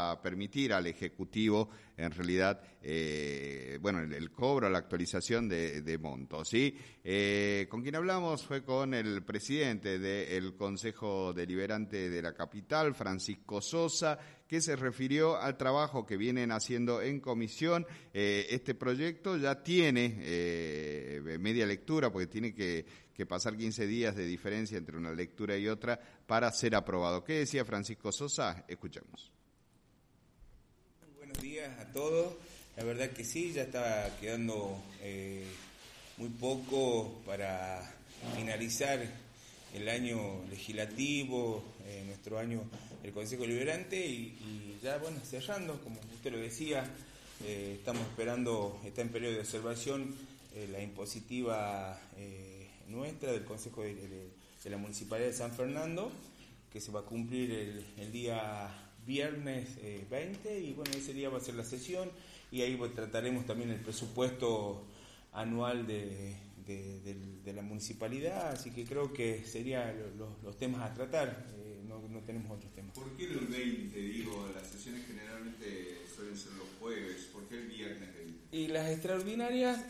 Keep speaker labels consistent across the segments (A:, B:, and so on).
A: a permitir al Ejecutivo, en realidad, el cobro, la actualización de montos, ¿sí? Con quien hablamos fue con el presidente del Consejo Deliberante de la capital, Francisco Sosa, que se refirió al trabajo que vienen haciendo en comisión. Este proyecto ya tiene media lectura, porque tiene que pasar 15 días de diferencia entre una lectura y otra para ser aprobado. ¿Qué decía Francisco Sosa? Escuchemos.
B: Buenos días a todos. La verdad que sí, ya está quedando muy poco para finalizar el año legislativo, nuestro año del Consejo Deliberante y ya, cerrando, como usted lo decía, estamos esperando, está en periodo de observación la impositiva nuestra del Consejo de la Municipalidad de San Fernando, que se va a cumplir el día viernes 20, y ese día va a ser la sesión, y ahí trataremos también el presupuesto anual de la municipalidad, así que creo que serían los temas a tratar, no tenemos otros temas.
A: ¿Por qué el 20? Digo, las sesiones generalmente suelen ser los jueves, ¿por qué el viernes 20?
B: Y las extraordinarias,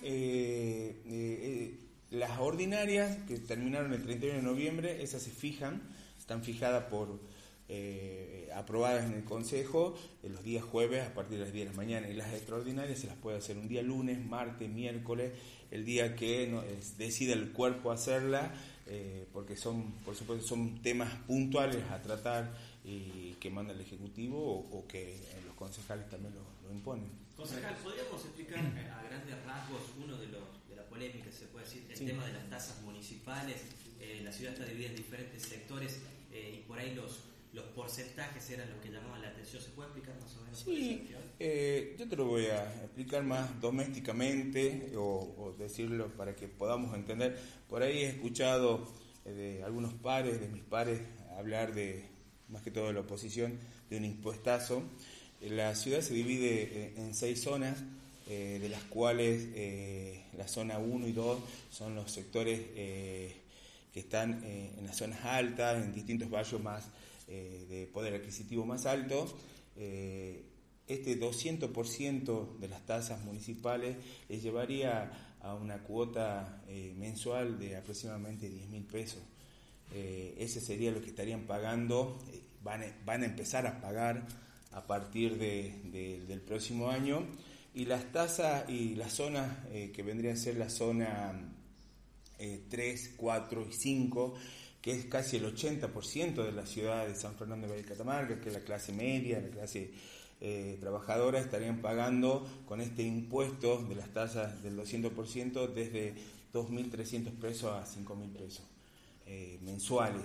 B: las ordinarias que terminaron el 31 de noviembre, esas están fijadas aprobadas en el Consejo los días jueves a partir de las 10 de la mañana, y las extraordinarias se las puede hacer un día lunes, martes, miércoles, el día que decida el cuerpo hacerla, porque por supuesto son temas puntuales a tratar y que manda el Ejecutivo o que los concejales también lo imponen.
C: Concejal, ¿podríamos explicar a grandes rasgos uno de la polémica, se puede decir, el tema de las tasas municipales? La ciudad está dividida en diferentes sectores y por ahí los porcentajes eran los que llamaban la atención. ¿Se puede explicar más o menos?
B: Sí, yo te lo voy a explicar más domésticamente o decirlo para que podamos entender. Por ahí he escuchado de algunos de mis pares, hablar más que todo de la oposición, de un impuestazo. La ciudad se divide en 6 zonas, de las cuales la zona 1 y 2 son los sectores que están en las zonas altas, en distintos barrios más de poder adquisitivo más alto. Este 200% de las tasas municipales les llevaría a una cuota mensual de aproximadamente 10.000 pesos. Ese sería lo que estarían pagando, van a empezar a pagar a partir del próximo año, y las tasas y las zonas que vendrían a ser la zona 3, 4 y 5, que es casi el 80% de la ciudad de San Fernando de Catamarca, que es la clase media, la clase trabajadora, estarían pagando con este impuesto de las tasas del 200% desde 2.300 pesos a 5.000 pesos mensuales.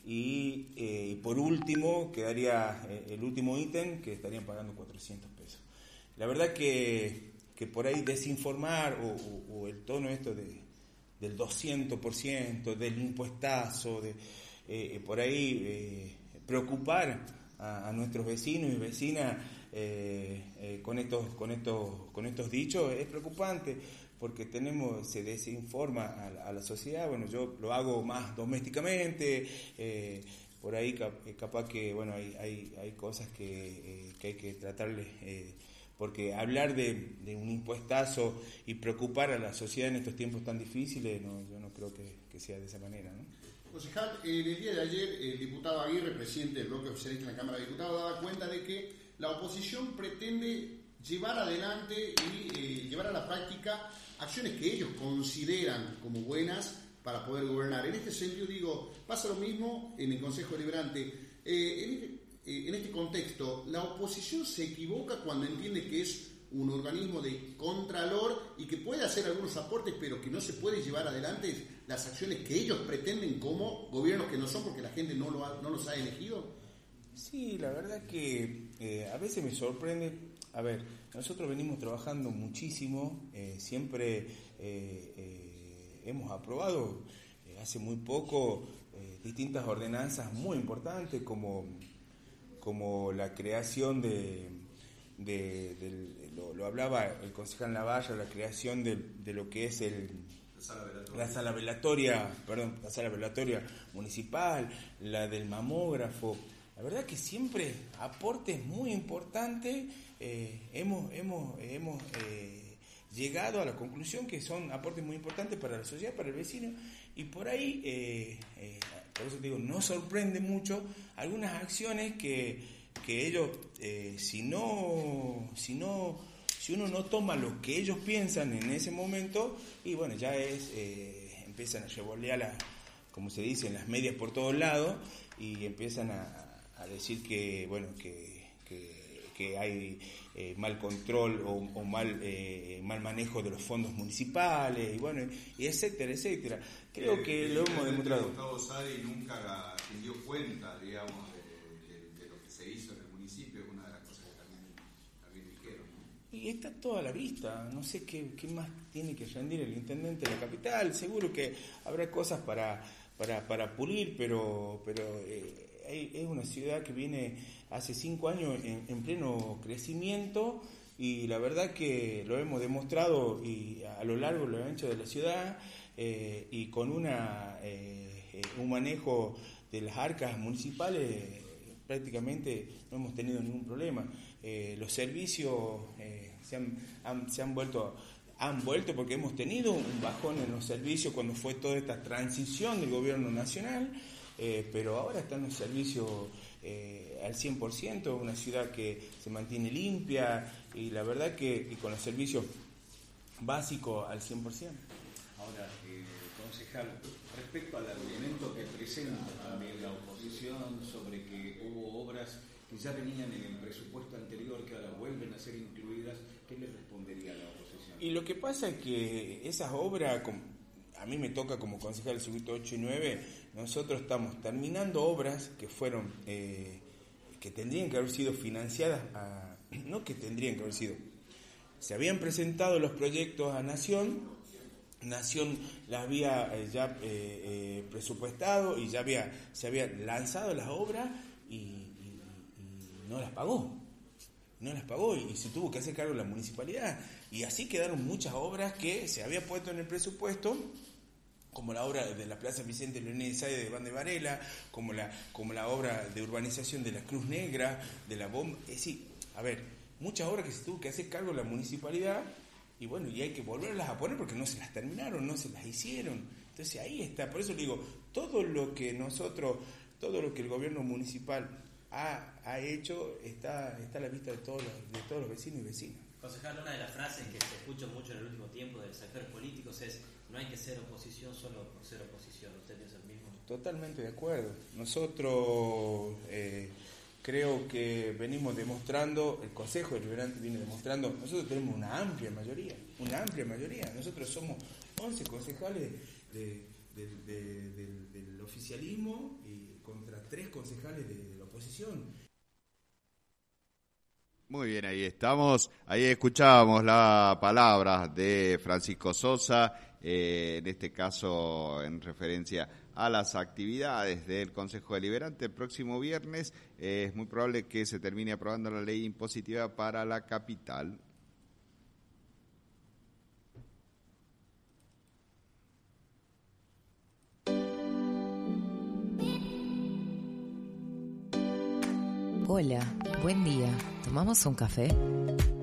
B: Y por último quedaría el último ítem, que estarían pagando 400 pesos. La verdad que por ahí desinformar o el tono esto del 200%, del impuestazo, por ahí preocupar a nuestros vecinos y vecinas con estos dichos es preocupante, porque se desinforma a la sociedad. Yo lo hago más domésticamente, por ahí capaz que hay cosas que hay que tratarles, porque hablar de un impuestazo y preocupar a la sociedad en estos tiempos tan difíciles, yo no creo que sea de esa manera, ¿no?
D: Concejal, en el día de ayer el diputado Aguirre, presidente del bloque oficialista en la Cámara de Diputados, daba cuenta de que la oposición pretende llevar adelante y llevar a la práctica acciones que ellos consideran como buenas para poder gobernar. En este sentido, pasa lo mismo en el Consejo Deliberante. En este contexto, ¿la oposición se equivoca cuando entiende que es un organismo de contralor y que puede hacer algunos aportes, pero que no se puede llevar adelante las acciones que ellos pretenden como gobiernos que no son, porque la gente no los ha elegido?
B: Sí, la verdad que a veces me sorprende. A ver, nosotros venimos trabajando muchísimo, siempre hemos aprobado hace muy poco distintas ordenanzas muy importantes, como la creación lo hablaba el concejal Navarra, la creación de lo que es la sala velatoria municipal, la del mamógrafo. A verdad que siempre aportes muy importantes, hemos llegado a la conclusión que son aportes muy importantes para la sociedad, para el vecino, y por ahí, por eso te digo, nos sorprende mucho algunas acciones que ellos, si uno no toma lo que ellos piensan en ese momento, y bueno, ya empiezan a revolear, como se dice, en las medias por todos lados, y empiezan a decir que, bueno, que hay mal control o mal manejo de los fondos municipales, y bueno, y etcétera, etcétera. Creo que lo hemos demostrado.
A: Gustavo Sadi nunca se dio cuenta, digamos, de lo que se hizo en el municipio, es una de las cosas que también dijeron, ¿no?
B: Y está toda a la vista, no sé qué más tiene que rendir el intendente de la capital. Seguro que habrá cosas para pulir, pero es una ciudad que viene hace 5 años en pleno crecimiento, y la verdad que lo hemos demostrado y a lo largo y lo ancho de la ciudad, y con un manejo de las arcas municipales prácticamente no hemos tenido ningún problema. Los servicios se han vuelto porque hemos tenido un bajón en los servicios cuando fue toda esta transición del gobierno nacional, pero ahora están los servicios al 100%, una ciudad que se mantiene limpia, y la verdad que con los servicios básicos al 100%.
E: Ahora, concejal, respecto al argumento que presenta también la oposición sobre que hubo obras que ya venían en el presupuesto anterior, que ahora vuelven a ser incluidas, ¿qué le respondería a la oposición?
B: Y lo que pasa es que esas obras, a mí me toca como concejal del circuito 8 y 9, nosotros estamos terminando obras que fueron, que tendrían que haber sido financiadas, no que tendrían que haber sido, se habían presentado los proyectos a Nación las había ya presupuestado y ya se había lanzado las obras y no las pagó y se tuvo que hacer cargo la municipalidad, y así quedaron muchas obras que se había puesto en el presupuesto, como la obra de la Plaza Vicente Leonel Sáez de Van de Varela, como la obra de urbanización de la Cruz Negra, de la bomba, es decir, muchas obras que se tuvo que hacer cargo la municipalidad, y bueno, y hay que volverlas a poner porque no se las terminaron, no se las hicieron. Entonces ahí está, por eso digo, todo lo que el gobierno municipal ha hecho está a la vista de todos los vecinos y vecinas.
C: Concejal, una de las frases que se escucha mucho en el último tiempo de los actores políticos es: no hay que ser oposición solo por ser oposición. ¿Usted piensa el mismo?
B: Totalmente de acuerdo. Nosotros creo que venimos demostrando, el Consejo Deliberante viene demostrando, nosotros tenemos una amplia mayoría. Nosotros somos 11 concejales del oficialismo y contra 3 concejales de la oposición.
A: Muy bien, ahí estamos. Ahí escuchábamos la palabra de Francisco Sosa, en este caso en referencia a las actividades del Consejo Deliberante. El próximo viernes es muy probable que se termine aprobando la ley impositiva para la capital.
F: Hola, buen día. ¿Tomamos un café?